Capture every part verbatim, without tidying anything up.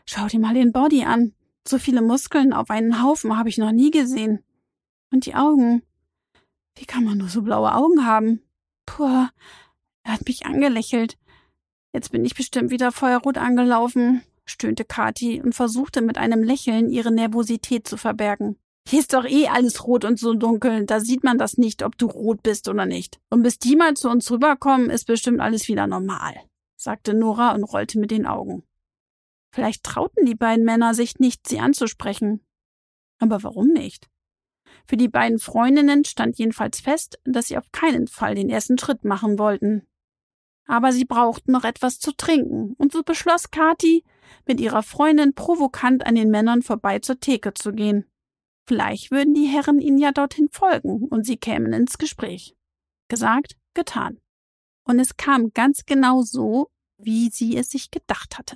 Schau dir mal den Body an. So viele Muskeln auf einen Haufen habe ich noch nie gesehen. Und die Augen. Wie kann man nur so blaue Augen haben? Puh, er hat mich angelächelt. Jetzt bin ich bestimmt wieder feuerrot angelaufen, stöhnte Kathi und versuchte mit einem Lächeln ihre Nervosität zu verbergen. Hier ist doch eh alles rot und so dunkel, da sieht man das nicht, ob du rot bist oder nicht. Und bis die mal zu uns rüberkommen, ist bestimmt alles wieder normal, sagte Nora und rollte mit den Augen. Vielleicht trauten die beiden Männer sich nicht, sie anzusprechen. Aber warum nicht? Für die beiden Freundinnen stand jedenfalls fest, dass sie auf keinen Fall den ersten Schritt machen wollten. Aber sie brauchten noch etwas zu trinken, und so beschloss Kathi, mit ihrer Freundin provokant an den Männern vorbei zur Theke zu gehen. Vielleicht würden die Herren ihnen ja dorthin folgen und sie kämen ins Gespräch. Gesagt, getan. Und es kam ganz genau so, wie sie es sich gedacht hatte.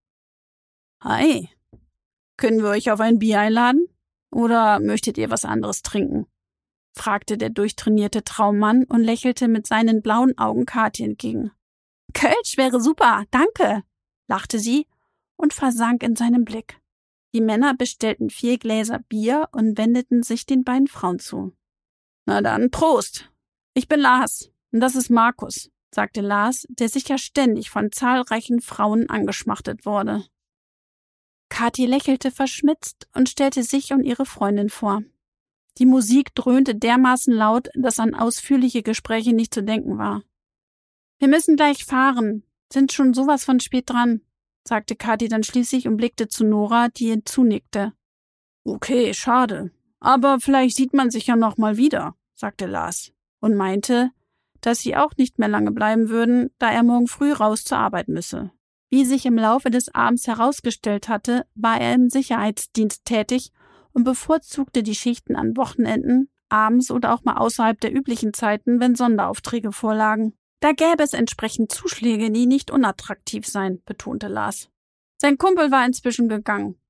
Hi, können wir euch auf ein Bier einladen? Oder möchtet ihr was anderes trinken? Fragte der durchtrainierte Traummann und lächelte mit seinen blauen Augen Kathi entgegen. Kölsch wäre super, danke, lachte sie und versank in seinem Blick. Die Männer bestellten vier Gläser Bier und wendeten sich den beiden Frauen zu. Na dann, Prost! Ich bin Lars und das ist Markus, sagte Lars, der sicher ständig von zahlreichen Frauen angeschmachtet wurde. Kathi lächelte verschmitzt und stellte sich und ihre Freundin vor. Die Musik dröhnte dermaßen laut, dass an ausführliche Gespräche nicht zu denken war. Wir müssen gleich fahren, sind schon sowas von spät dran, sagte Kathi dann schließlich und blickte zu Nora, die ihr zunickte. Okay, schade, aber vielleicht sieht man sich ja noch mal wieder, sagte Lars und meinte, dass sie auch nicht mehr lange bleiben würden, da er morgen früh raus zur Arbeit müsse. Wie sich im Laufe des Abends herausgestellt hatte, war er im Sicherheitsdienst tätig und bevorzugte die Schichten an Wochenenden, abends oder auch mal außerhalb der üblichen Zeiten, wenn Sonderaufträge vorlagen. Da gäbe es entsprechend Zuschläge, die nicht unattraktiv seien, betonte Lars. Sein Kumpel war inzwischen gegangen